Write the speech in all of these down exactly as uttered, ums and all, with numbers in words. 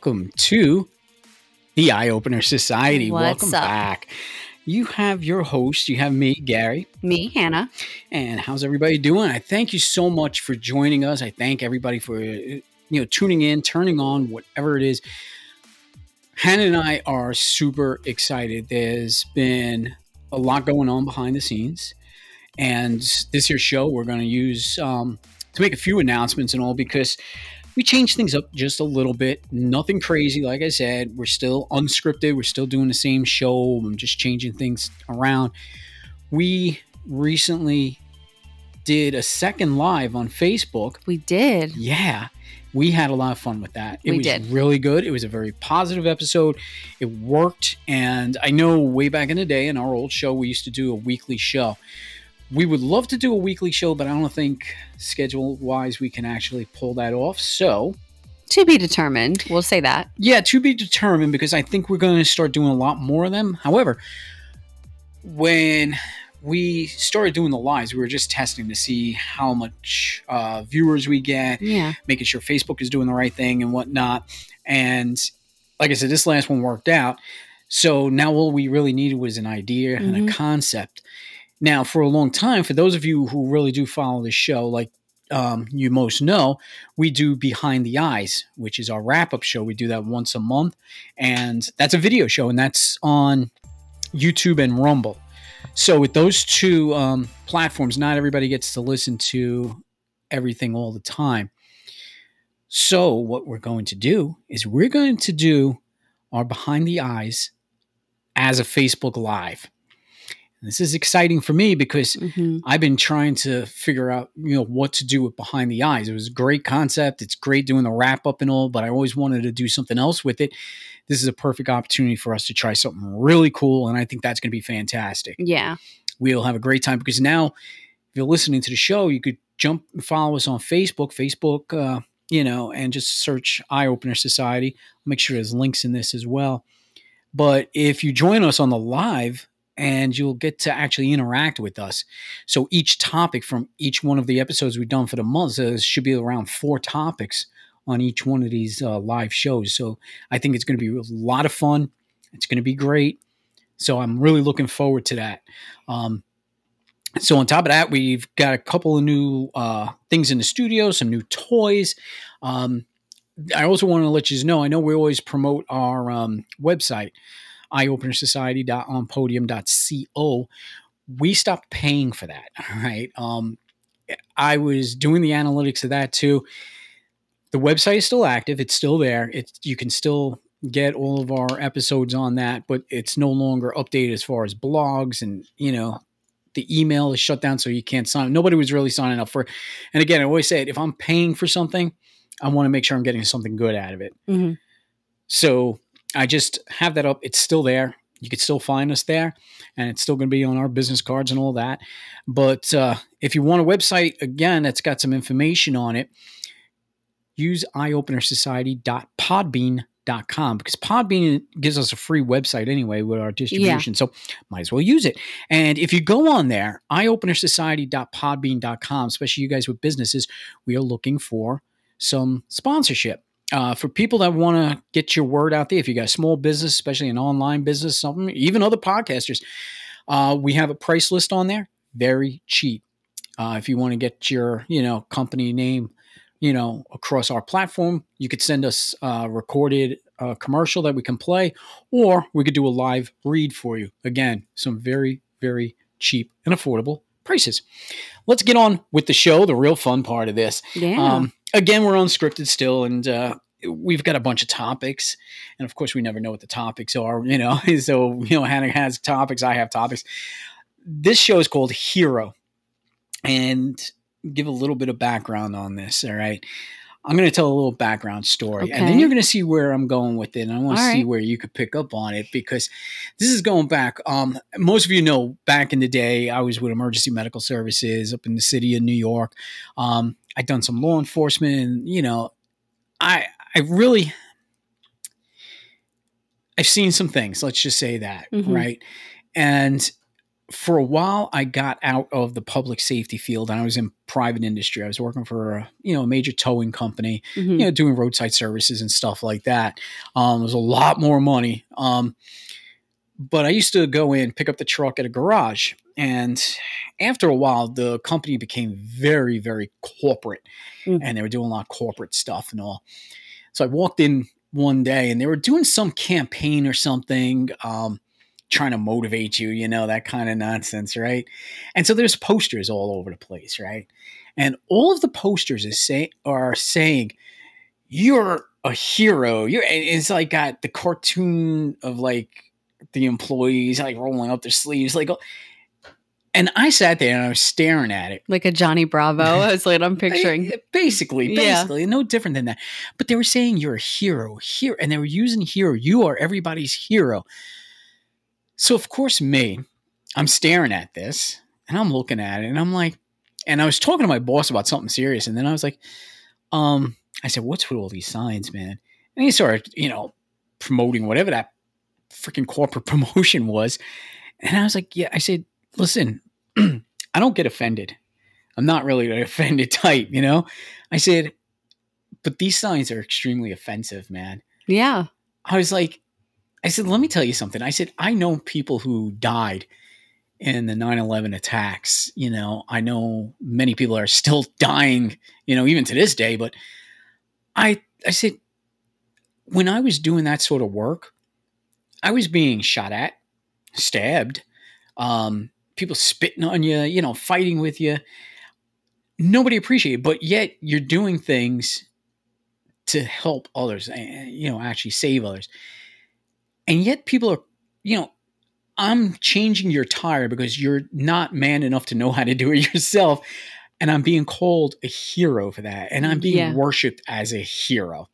welcome to the Eye Opener Society. What's welcome up? back. You have your host. You have me, Gary. Me, Hannah. And how's everybody doing? I thank you so much for joining us. I thank everybody for you know tuning in, turning on, whatever it is. Hannah and I are super excited. There's been a lot going on behind the scenes. And this year's show, we're going to use um, to make a few announcements and all because we changed things up just a little bit. Nothing crazy. Like I said, we're still unscripted. We're still doing the same show. I'm just changing things around. We recently did a second live on Facebook. We did. Yeah. We had a lot of fun with that. It We was did. really good. It was a very positive episode. It worked. And I know way back in the day in our old show, we used to do a weekly show. We would love to do a weekly show, but I don't think schedule-wise we can actually pull that off. So, To be determined. We'll say that. yeah, to be determined because I think we're going to start doing a lot more of them. However, when we started doing the lives, we were just testing to see how much uh, viewers we get, Yeah. making sure Facebook is doing the right thing and whatnot. And like I said, this last one worked out. So now all we really needed was an idea and Mhm. a concept. Now, for a long time, for those of you who really do follow the show, like um, you most know, we do Behind the Eyes, which is our wrap-up show. We do that once a month, and that's a video show, and that's on YouTube and Rumble. So with those two um, platforms, not everybody gets to listen to everything all the time. So what we're going to do is we're going to do our Behind the Eyes as a Facebook Live. This is exciting for me because Mhm. I've been trying to figure out, you know, what to do with Behind the Eyes. It was a great concept. It's great doing the wrap up and all, but I always wanted to do something else with it. This is a perfect opportunity for us to try something really cool, and I think that's going to be fantastic. Yeah. We'll have a great time because now, if you're listening to the show, you could jump and follow us on Facebook, Facebook, uh, you know, and just search Eye Opener Society. I'll make sure there's links in this as well. But if you join us on the live, and you'll get to actually interact with us. So each topic from each one of the episodes we've done for the month, so there should be around four topics on each one of these uh, live shows. So I think it's going to be a lot of fun. It's going to be great. So I'm really looking forward to that. Um, so on top of that, we've got a couple of new uh, things in the studio, some new toys. Um, I also want to let you know, I know we always promote our um, website, eye opener society dot on podium dot co. We stopped paying for that. All right. Um, I was doing the analytics of that too. The website is still active. It's still there. It's, you can still get all of our episodes on that, but it's no longer updated as far as blogs and, you know, the email is shut down so you can't sign. Nobody was really signing up for it. And again, I always say it, if I'm paying for something, I want to make sure I'm getting something good out of it. Mm-hmm. So I just have that up. It's still there. You can still find us there, and it's still going to be on our business cards and all that. But uh, if you want a website, again, that's got some information on it, use eye opener society dot podbean dot com because Podbean gives us a free website anyway with our distribution. Yeah. So might as well use it. And if you go on there, eye opener society dot podbean dot com, especially you guys with businesses, we are looking for some sponsorship. Uh, for people that want to get your word out there, if you got a small business, especially an online business, something, even other podcasters, uh, we have a price list on there, very cheap. Uh, if you want to get your, you know, company name, you know, across our platform, you could send us a recorded uh, commercial that we can play, or we could do a live read for you. Again, some very, very cheap and affordable prices. Let's get on with the show, the real fun part of this. Yeah. Um, again, we're unscripted still, and uh, we've got a bunch of topics. And of course, we never know what the topics are, you know. So, you know, Hannah has topics, I have topics. This show is called Hero. And give a little bit of background on this, all right? I'm going to tell a little background story, Okay. and then you're going to see where I'm going with it, and I want to All see right. where you could pick up on it, because this is going back. Um, most of you know, back in the day, I was with Emergency Medical Services up in the city of New York. Um, I'd done some law enforcement, and, you know, I I really, I've seen some things, let's just say that, Mhm. right? And for a while, I got out of the public safety field and I was in private industry. I was working for a, you know, a major towing company, Mhm. you know, doing roadside services and stuff like that. Um, it was a lot more money. Um, but I used to go in, pick up the truck at a garage. And after a while, the company became very, very corporate Mm. and they were doing a lot of corporate stuff and all. So I walked in one day and they were doing some campaign or something, um, trying to motivate you, you know, that kind of nonsense, right? And so there's posters all over the place, right? And all of the posters is say, are saying, you're a hero. You're, and it's like got the cartoon of like the employees like rolling up their sleeves, like, and I sat there and I was staring at it. Like a Johnny Bravo. That's what I'm picturing. Basically, Yeah. basically, no different than that. But they were saying you're a hero, hero, and they were using hero. You are everybody's hero. So of course, me, I'm staring at this and I'm looking at it and I'm like, and I was talking to my boss about something serious, and then I was like, um, I said, "What's with all these signs, man?" And he started, you know, promoting whatever that freaking corporate promotion was, and I was like, "Yeah," I said, "Listen, I don't get offended. I'm not really an offended type, you know." I said, "But these signs are extremely offensive, man." Yeah. I was like, I said, "Let me tell you something." I said, "I know people who died in the nine eleven attacks. You know, I know many people are still dying, you know, even to this day. But I, I said, when I was doing that sort of work, I was being shot at, stabbed, um, people spitting on you, you know, fighting with you. Nobody appreciated it, but yet you're doing things to help others, and, you know, actually save others. And yet people are, you know, I'm changing your tire because you're not man enough to know how to do it yourself. And I'm being called a hero for that. And I'm being Yeah. worshiped as a hero."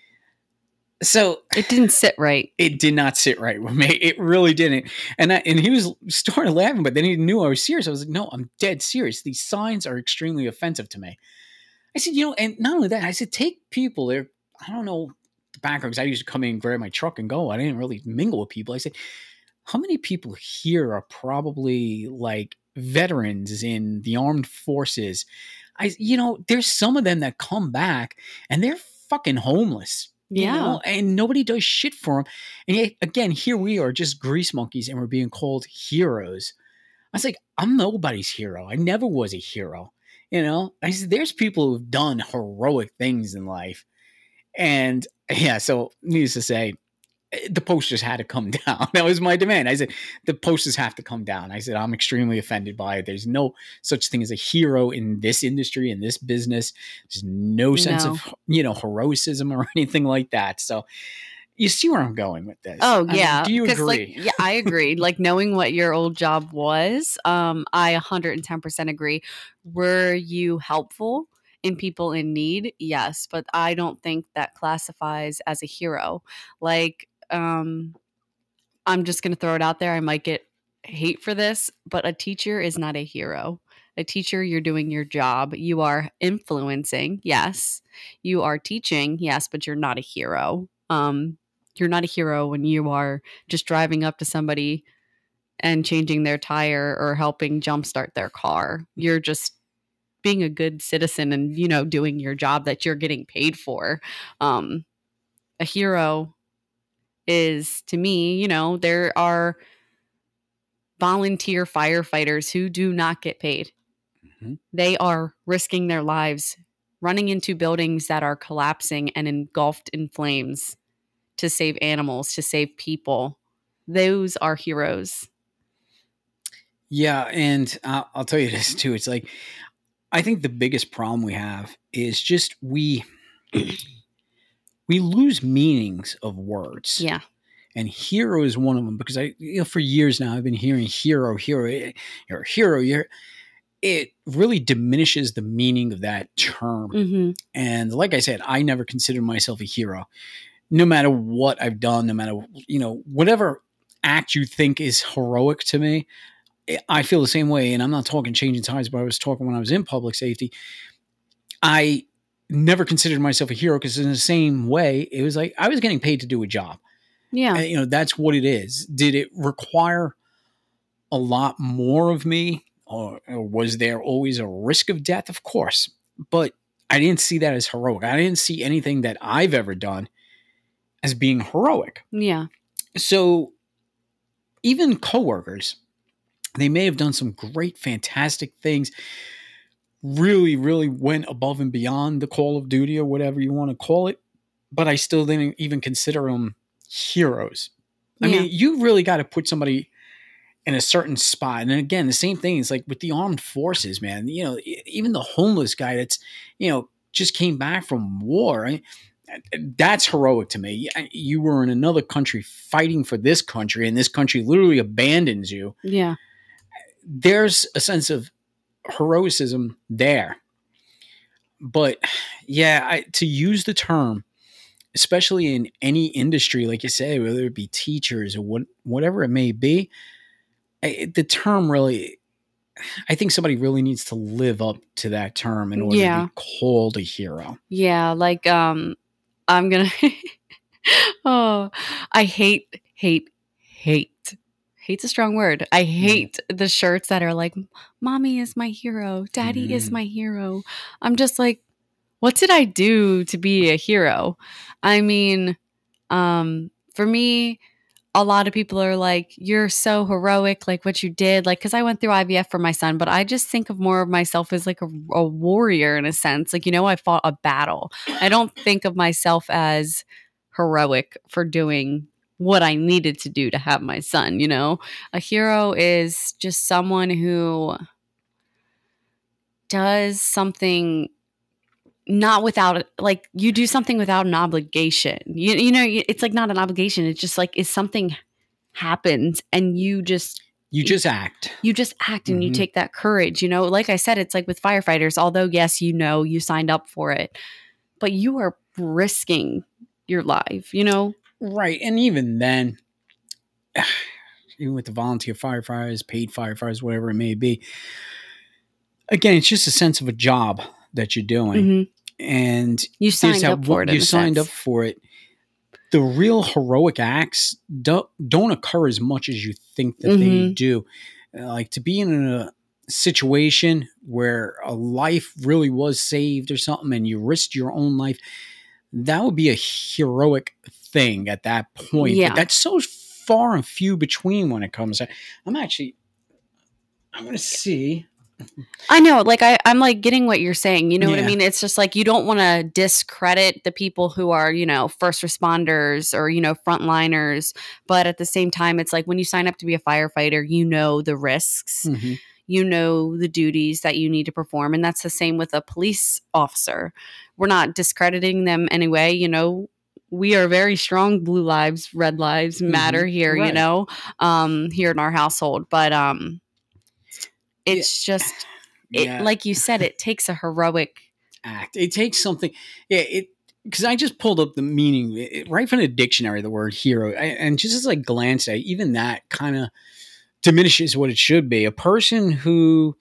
So It didn't sit right. it did not sit right with me. It really didn't. And I, and he was starting laughing, but then he knew I was serious. I was like, "No, I'm dead serious. These signs are extremely offensive to me." I said, you know, and not only that, I said, take people there. I don't know the background, because I used to come in, grab my truck and go. I didn't really mingle with people. I said, how many people here are probably like veterans in the armed forces? I, you know, there's some of them that come back and they're fucking homeless. You Yeah. know, and nobody does shit for them. And yet, again, here we are, just grease monkeys, and we're being called heroes. I was like, I'm nobody's hero. I never was a hero. You know, I said, there's people who've done heroic things in life. And yeah, so needless to say, the posters had to come down. That was my demand. I said, the posters have to come down. I said, I'm extremely offended by it. There's no such thing as a hero in this industry, in this business. There's no sense No. of, you know, heroicism or anything like that. So you see where I'm going with this. Oh, I mean, yeah. do you 'Cause, agree? Like, yeah, I agree. Like, knowing what your old job was, um, I one hundred ten percent agree. Were you helpful in people in need? Yes, but I don't think that classifies as a hero. Like, um, I'm just going to throw it out there. I might get hate for this, but a teacher is not a hero. A teacher, you're doing your job. You are influencing, yes. You are teaching, yes, but you're not a hero. Um, you're not a hero when you are just driving up to somebody and changing their tire or helping jumpstart their car. You're just being a good citizen and, you know, doing your job that you're getting paid for. Um, a hero is, to me, you know, there are volunteer firefighters who do not get paid. Mm-hmm. They are risking their lives, running into buildings that are collapsing and engulfed in flames to save animals, to save people. Those are heroes. Yeah, and I'll, I'll tell you this too. It's like, I think the biggest problem we have is just we we lose meanings of words. Yeah. And hero is one of them, because I, you know, for years now, I've been hearing hero, hero, you're a hero. You're, it really diminishes the meaning of that term. Mm-hmm. And like I said, I never considered myself a hero, no matter what I've done, no matter, you know, whatever act you think is heroic to me. I feel the same way. And I'm not talking changing times, but I was talking when I was in public safety. I never considered myself a hero, because in the same way, it was like I was getting paid to do a job. Yeah. And, you know, that's what it is. Did it require a lot more of me? Or, or was there always a risk of death? Of course. But I didn't see that as heroic. I didn't see anything that I've ever done as being heroic. Yeah. So even coworkers, they may have done some great, fantastic things, really, really went above and beyond the call of duty or whatever you want to call it. But I still didn't even consider them heroes. I Yeah. mean, you really got to put somebody in a certain spot. And again, the same thing is like with the armed forces, man. You know, e- even the homeless guy that's, you know, just came back from war. I, that's heroic to me. You were in another country fighting for this country, and this country literally abandons you. Yeah. There's a sense of heroicism there. But yeah, I, to use the term, especially in any industry, like you say, whether it be teachers or what, whatever it may be, I, the term really, I think somebody really needs to live up to that term in order Yeah. to be called a hero. Yeah. Like, um, I'm going to, oh, I hate, hate, hate. Hate's a strong word. I hate mm. the shirts that are like, mommy is my hero. Daddy mm. is my hero. I'm just like, what did I do to be a hero? I mean, um, for me, a lot of people are like, you're so heroic, like what you did, like, because I went through I V F for my son, but I just think of more of myself as like a, a warrior in a sense. Like, you know, I fought a battle. I don't think of myself as heroic for doing what I needed to do to have my son, you know? A hero is just someone who does something not without, like, you do something without an obligation. You, you know, it's like not an obligation. It's just like, if something happens and you just you just act you just act and mm-hmm. you take that courage, you know. Like I said, it's like with firefighters, although yes, you know, you signed up for it, but you are risking your life, you know. Right. And even then, even with the volunteer firefighters, paid firefighters, whatever it may be, again, it's just a sense of a job that you're doing. Mm-hmm. And you signed up for it. You signed sense. up for it. The real heroic acts don't, don't occur as much as you think that mm-hmm. they do. Like to be in a situation where a life really was saved or something and you risked your own life, that would be a heroic thing at that point. Yeah. But that's so far and few between when it comes to, I'm actually, I'm going to see. I know, like I, I'm like getting what you're saying. You know yeah. what I mean? It's just like you don't want to discredit the people who are, you know, first responders or, you know, frontliners. But at the same time, it's like when you sign up to be a firefighter, you know the risks, mm-hmm. you know the duties that you need to perform. And that's the same with a police officer. We're not discrediting them anyway. You know, we are very strong. Blue lives, red lives matter mm-hmm. here, right. you know, um, here in our household. But, um, it's yeah. just, it, yeah. like you said, it takes a heroic act. It takes something. Yeah, it because I just pulled up the meaning it, right from the dictionary, the word hero, I, and just as I glanced at it, even that kind of diminishes what it should be. A person who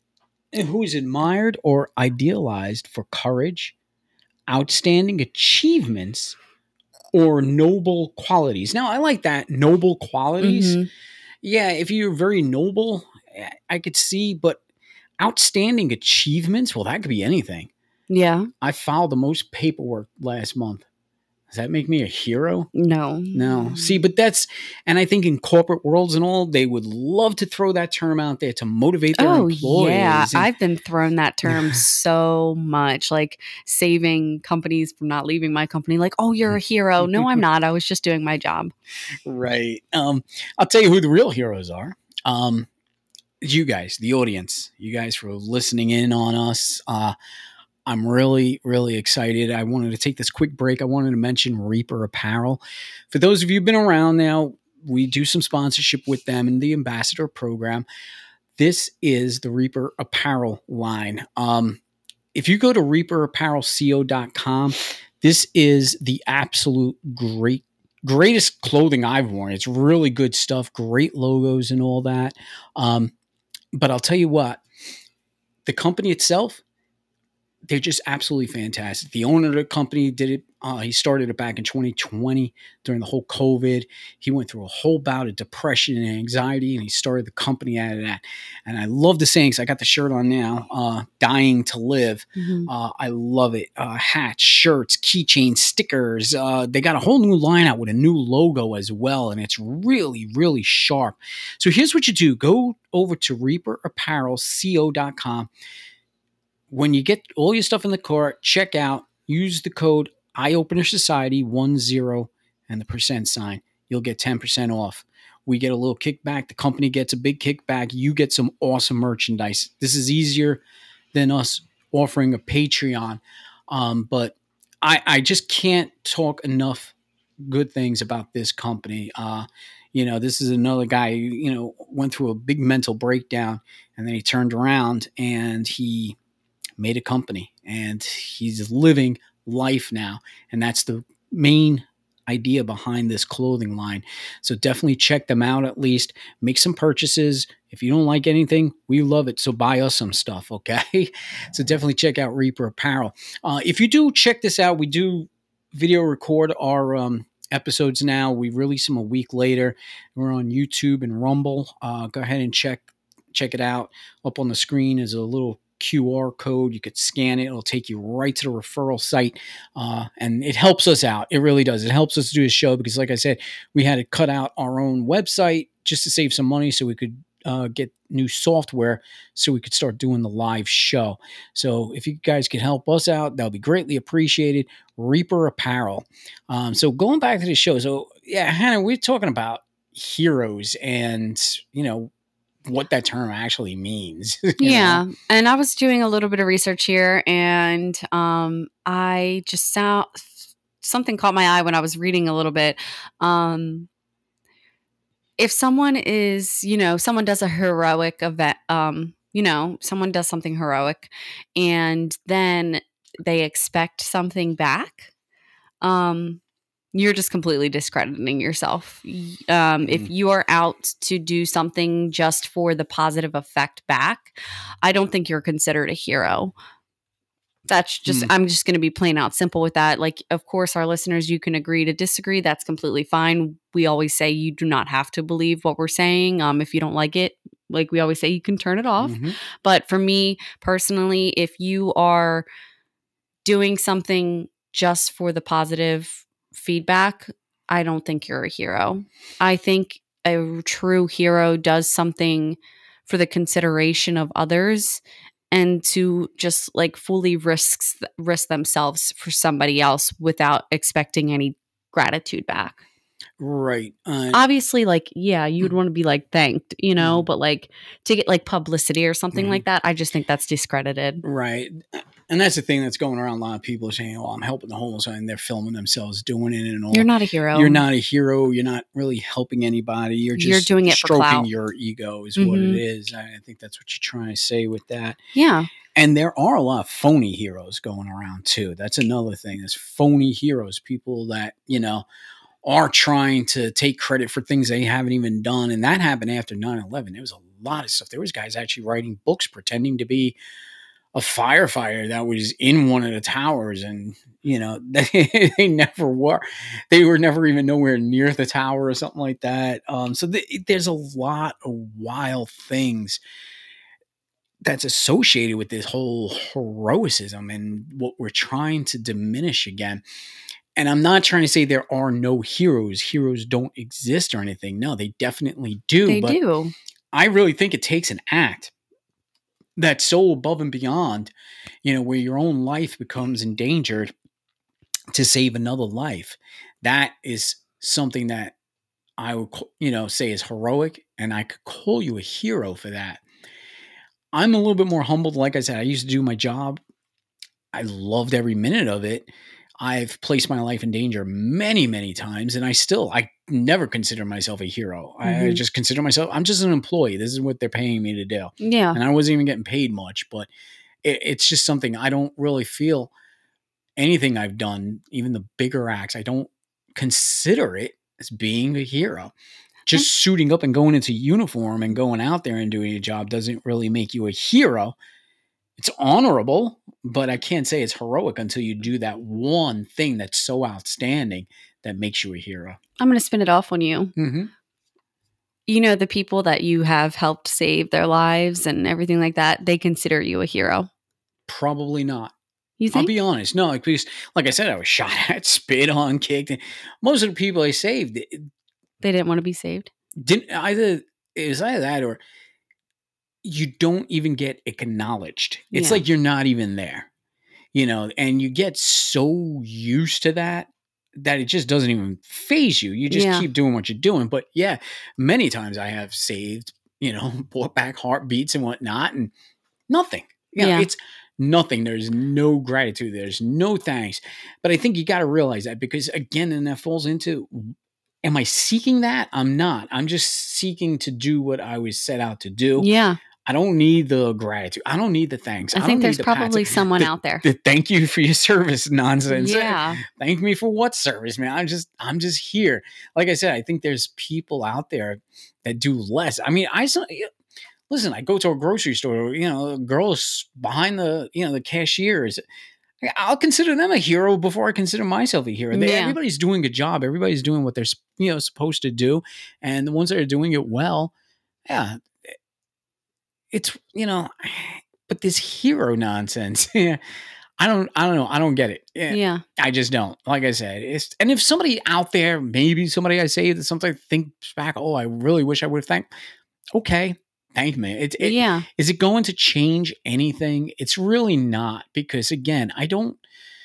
who is admired or idealized for courage, outstanding achievements, or noble qualities. Now, I like that, noble qualities. Mm-hmm. Yeah, if you're very noble, I could see, but outstanding achievements, well, that could be anything. Yeah. I filed the most paperwork last month. Does that make me a hero? No. No. See, but that's, and I think in corporate worlds and all, they would love to throw that term out there to motivate their oh, employees. Yeah, and, I've been thrown that term so much, like saving companies from not leaving my company. Like, oh, you're a hero. No, I'm not. I was just doing my job. Right. Um, I'll tell you who the real heroes are. Um, you guys, the audience, you guys for listening in on us. Uh, I'm really, really excited. I wanted to take this quick break. I wanted to mention Reaper Apparel. For those of you who've been around now, we do some sponsorship with them in the ambassador program. This is the Reaper Apparel line. Um, if you go to reaper apparel co dot com, this is the absolute great, greatest clothing I've worn. It's really good stuff, great logos and all that. Um, but I'll tell you what, the company itself, they're just absolutely fantastic. The owner of the company did it. Uh, he started it back in twenty twenty during the whole COVID. He went through a whole bout of depression and anxiety, and he started the company out of that. And I love the saying, 'cause I got the shirt on now, uh, dying to live. Mhm. Uh, I love it. Uh, hats, shirts, keychains, stickers. Uh, they got a whole new line out with a new logo as well, and it's really, really sharp. So here's what you do. Go over to reaper apparel co dot com. When you get all your stuff in the cart, check out, use the code Eyeopener Society ten and the percent sign. You'll get ten percent off. We get a little kickback. The company gets a big kickback. You get some awesome merchandise. This is easier than us offering a Patreon. Um, but I, I just can't talk enough good things about this company. Uh, you know, this is another guy who, you know, went through a big mental breakdown, and then he turned around and he made a company, and he's living life now. And that's the main idea behind this clothing line. So definitely check them out, at least make some purchases. If you don't like anything, we love it. So buy us some stuff. Okay. So definitely check out Reaper Apparel. Uh, if you do check this out, we do video record our, um, episodes now. We release them a week later. We're on YouTube and Rumble. Uh, go ahead and check, check it out. Up on the screen is a little Q R code. You could scan it. It'll take you right to the referral site. Uh, and it helps us out. It really does. It helps us do a show because, like I said, we had to cut out our own website just to save some money so we could uh, get new software so we could start doing the live show. So if you guys could help us out, that'll be greatly appreciated. Reaper Apparel. Um, so going back to the show. So yeah, Hannah, we're talking about heroes and, you know, what that term actually means. Yeah. know? And I was doing a little bit of research here, and um, I just saw something caught my eye when I was reading a little bit. Um, if someone is, you know, someone does a heroic event, um, you know, someone does something heroic and then they expect something back, um, you're just completely discrediting yourself. Y- Um, If Mhm. you are out to do something just for the positive effect back, I don't think you're considered a hero. That's just, Mm. I'm just going to be plain out simple with that. Like, of course, our listeners, you can agree to disagree. That's completely fine. We always say you do not have to believe what we're saying. Um, if you don't like it, like we always say, you can turn it off. Mhm. But for me personally, if you are doing something just for the positive feedback, I don't think you're a hero. I think a true hero does something for the consideration of others and to just like fully risks risk themselves for somebody else without expecting any gratitude back. Right. Uh, Obviously, like, yeah, you'd Mhm. want to be like thanked, you know, Mhm. but like to get like publicity or something Mhm. like that, I just think that's discredited. right. And that's the thing that's going around. A lot of people are saying, "Oh, I'm helping the homeless," and they're filming themselves doing it and all. You're not a hero. You're not a hero. You're not really helping anybody. You're just You're doing it for stroking clout. your ego, is what Mhm. it is. I I think that's what you're trying to say with that. Yeah. And there are a lot of phony heroes going around too. That's another thing. There's phony heroes, people that, you know, are trying to take credit for things they haven't even done. And that happened after nine eleven. There was a lot of stuff. There was guys actually writing books pretending to be a firefighter that was in one of the towers, and you know they, they never were. They were never even nowhere near the tower or something like that. Um, so th- there's a lot of wild things that's associated with this whole heroicism and what we're trying to diminish again. And I'm not trying to say there are no heroes. Heroes don't exist or anything. No, they definitely do. They but do. I really think it takes an act that's so above and beyond, you know, where your own life becomes endangered to save another life. That is something that I would, you know, say is heroic, and I could call you a hero for that. I'm a little bit more humbled. Like I said, I used to do my job. I loved every minute of it. I've placed my life in danger many, many times, and I still, I never consider myself a hero. I Mhm. just consider myself, I'm just an employee. This is what they're paying me to do. Yeah. And I wasn't even getting paid much, but it, it's just something I don't really feel anything I've done, even the bigger acts, I don't consider it as being a hero. Just suiting up and going into uniform and going out there and doing a job doesn't really make you a hero. it's honorable, but I can't say it's heroic until you do that one thing that's so outstanding that makes you a hero. I'm going to spin it off on you. Mm-hmm. You know, the people that you have helped save their lives and everything like that, they consider you a hero. Probably not. You think? I'll be honest. No, like, because, like I said, I was shot at, spit on, kicked. Most of the people I saved they didn't want to be saved. Didn't either. It was either that or you don't even get acknowledged. It's Yeah. like you're not even there, you know, and you get so used to that that it just doesn't even phase you. You just Yeah. keep doing what you're doing. But yeah, many times I have saved, you know, brought back heartbeats and whatnot, and nothing. You know, Yeah. it's nothing. There's no gratitude. There's no thanks. But I think you got to realize that, because again, and that falls into, am I seeking that? I'm not. I'm just seeking to do what I was set out to do. Yeah. I don't need the gratitude. I don't need the thanks. I, I think don't there's need the probably pats. someone the, out there. the thank you for your service nonsense. Yeah. Thank me for what service, man? I'm just, I'm just here. Like I said, I think there's people out there that do less. I mean, I saw, listen, I go to a grocery store, you know, girls behind the, you know, the cashiers. I'll consider them a hero before I consider myself a hero. They, Yeah. Everybody's doing a job. Everybody's doing what they're, you know, supposed to do. And the ones that are doing it well, yeah, it's, you know, but this hero nonsense, yeah, I don't, I don't know. I don't get it. Yeah, Yeah. I just don't. Like I said, it's, and if somebody out there, maybe somebody I say that something thinks back, oh, I really wish I would have thanked. Okay. Thank me. It, it, Yeah. Is it going to change anything? It's really not, because again, I don't,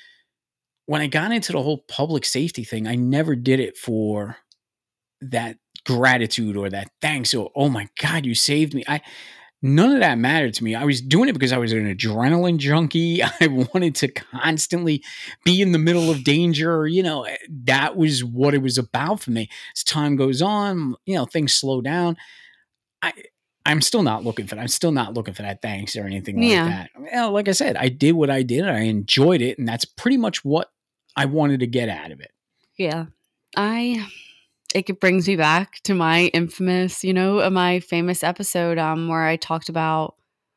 when I got into the whole public safety thing, I never did it for that gratitude or that thanks or, oh my God, you saved me. I, none of that mattered to me. I was doing it because I was an adrenaline junkie. I wanted to constantly be in the middle of danger. You know, that was what it was about for me. As time goes on, you know, things slow down. I, I'm still not looking for that. I'm still not looking for that thanks or anything like Yeah. that. Well, like I said, I did what I did. I enjoyed it. And that's pretty much what I wanted to get out of it. Yeah. I, it brings me back to my infamous, you know, my famous episode um, where I talked about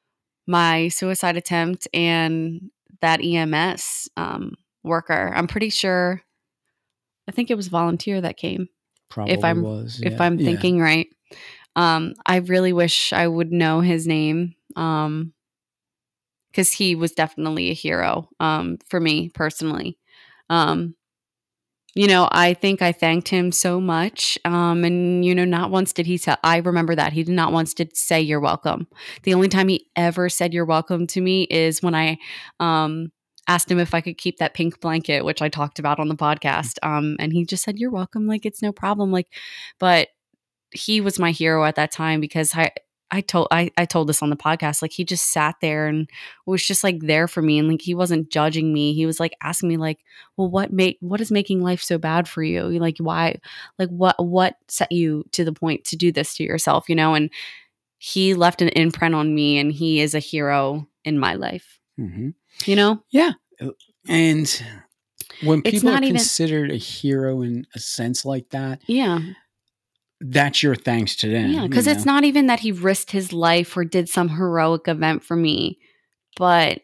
my suicide attempt and that E M S um, worker. I'm pretty sure, I think it was volunteer that came. Probably if I'm, was. If yeah. I'm yeah. thinking right. Um, I really wish I would know his name, um, because he was definitely a hero, um, for me personally. Um, you know, I think I thanked him so much, um, and you know, not once did he tell. I remember that he did not once did say you're welcome. The only time he ever said you're welcome to me is when I um, asked him if I could keep that pink blanket, which I talked about on the podcast, um, and he just said you're welcome, like it's no problem, like, but. He was my hero at that time because I, I told I, I told this on the podcast. Like he just sat there and was just like there for me, and like he wasn't judging me. He was like asking me like, "Well, what make what is making life so bad for you? Like why? Like what what set you to the point to do this to yourself? You know?" And he left an imprint on me, and he is a hero in my life. Mm-hmm. You know? Yeah, and when It's people are not even- considered a hero in a sense like that, Yeah. that's your thanks to them. Yeah, because it's not even that he risked his life or did some heroic event for me, but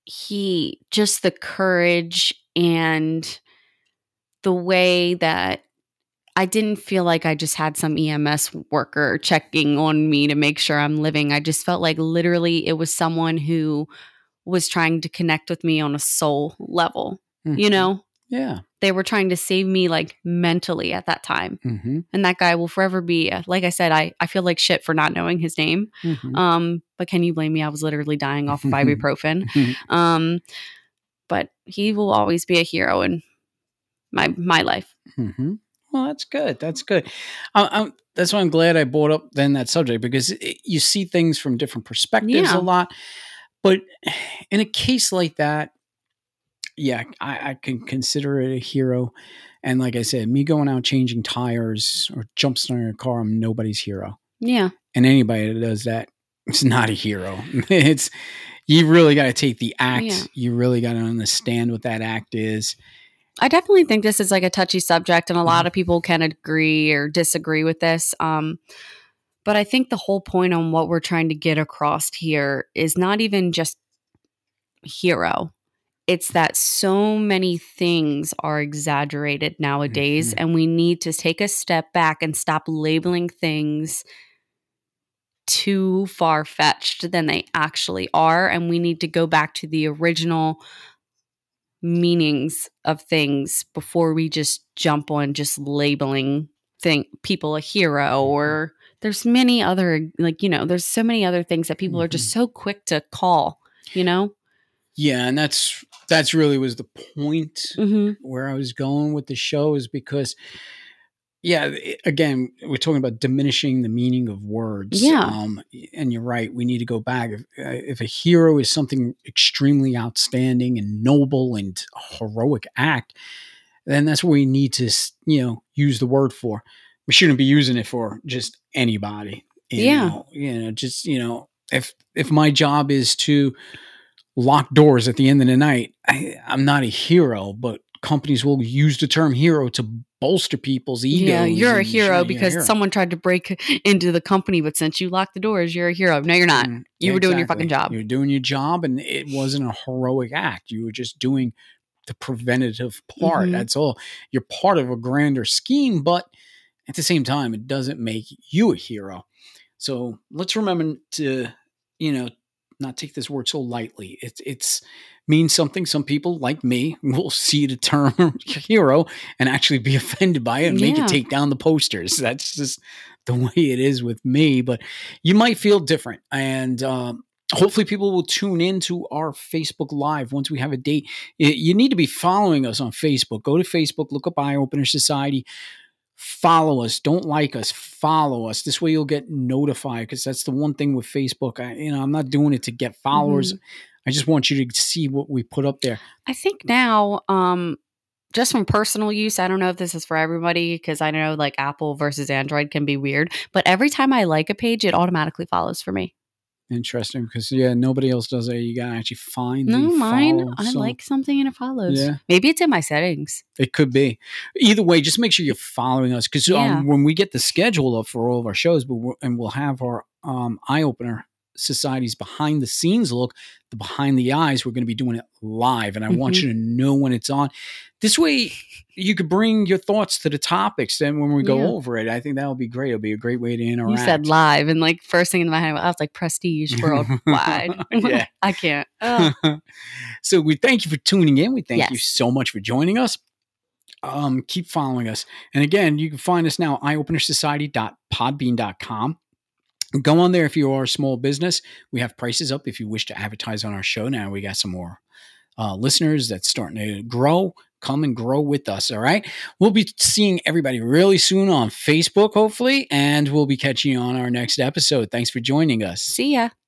he just the courage and the way that I didn't feel like I just had some E M S worker checking on me to make sure I'm living. I just felt like literally it was someone who was trying to connect with me on a soul level, Mm-hmm. you know? Yeah. They were trying to save me like mentally at that time. Mm-hmm. And that guy will forever be, like I said, I, I feel like shit for not knowing his name. Mm-hmm. Um, but can you blame me? I was literally dying off of ibuprofen. Mm-hmm. Um, but he will always be a hero in my my life. Mm-hmm. Well, that's good. That's good. I, I'm, that's why I'm glad I brought up then that subject, because it, you see things from different perspectives Yeah. a lot. But in a case like that, yeah, I, I can consider it a hero. And like I said, me going out changing tires or jump starting a car, I'm nobody's hero. Yeah. And anybody that does that, it's not a hero. It's you really got to take the act. Yeah. You really got to understand what that act is. I definitely think this is like a touchy subject, and a lot Mhm. of people can agree or disagree with this. Um, but I think the whole point on what we're trying to get across here is not even just hero. It's that so many things are exaggerated nowadays, Mhm. and we need to take a step back and stop labeling things too far-fetched than they actually are, and we need to go back to the original meanings of things before we just jump on just labeling thing people a hero. Or there's many other, like, you know, there's so many other things that people are just Mhm. so quick to call, you know? Yeah, and that's that's really was the point Mhm. where I was going with the show, is because yeah, i- again, we're talking about diminishing the meaning of words. Yeah. Um, and you're right. We need to go back. If, uh, if a hero is something extremely outstanding and noble and a heroic act, then that's what we need to, s- you know, use the word for. We shouldn't be using it for just anybody. You Yeah. know, you know, just you know, if if my job is to lock doors at the end of the night, I, I'm not a hero, but companies will use the term hero to bolster people's Yeah, egos you're a and show hero you're a because hero. someone tried to break into the company, but since you locked the doors, you're a hero. No, you're not. Mm, You yeah, were doing your fucking exactly. job. You're doing your job, and it wasn't a heroic act. You were just doing the preventative part. Mhm. That's all. You're part of a grander scheme, but at the same time, it doesn't make you a hero. So let's remember to, you know, not take this word so lightly. It's it's means something. Some people, like me, will see the term hero and actually be offended by it and make it Yeah. take down the posters. That's just the way it is with me. But you might feel different, and um, hopefully, people will tune into our Facebook Live once we have a date. Y- You need to be following us on Facebook. Go to Facebook, look up Eye Opener Society, follow us. Don't like us, follow us. This way you'll get notified, because that's the one thing with Facebook. I, you know, I'm not doing it to get followers. Mhm. I just want you to see what we put up there. I think now, um, just from personal use, I don't know if this is for everybody because I know like Apple versus Android can be weird, but every time I like a page, it automatically follows for me. Interesting, because yeah, nobody else does it. You gotta actually find the No, mine, follow. I So like something and it follows. yeah, Maybe it's in my settings. it could be. Either way, just make sure you're following us, because Yeah. um, when we get the schedule up for all of our shows, but we'll, and we'll have our um, Eye Opener Society's behind the scenes look, the behind the eyes. We're going to be doing it live, and I want Mhm. you to know when it's on. This way, you could bring your thoughts to the topics. Then when we go Yeah. over it, I think that would be great. It'll be a great way to interact. You said live, and like first thing in my head, I was like prestige worldwide. Yeah. I can't. Ugh. So we thank you for tuning in. We thank you Yes. so much for joining us. Um, keep following us. And again, you can find us now, eye opener society dot podbean dot com. Go on there if you are a small business. We have prices up if you wish to advertise on our show. Now we got some more uh, listeners that's starting to grow. Come and grow with us. All right. We'll be seeing everybody really soon on Facebook, hopefully, and we'll be catching you on our next episode. Thanks for joining us. See ya.